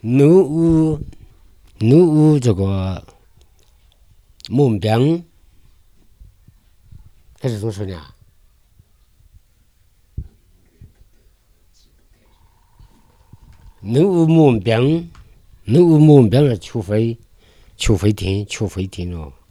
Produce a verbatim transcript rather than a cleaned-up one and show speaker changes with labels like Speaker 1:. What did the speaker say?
Speaker 1: 怒无怒无这个目标，还是怎么说呢？怒无目标，怒无目标的求飞，求飞天，求飞天哦。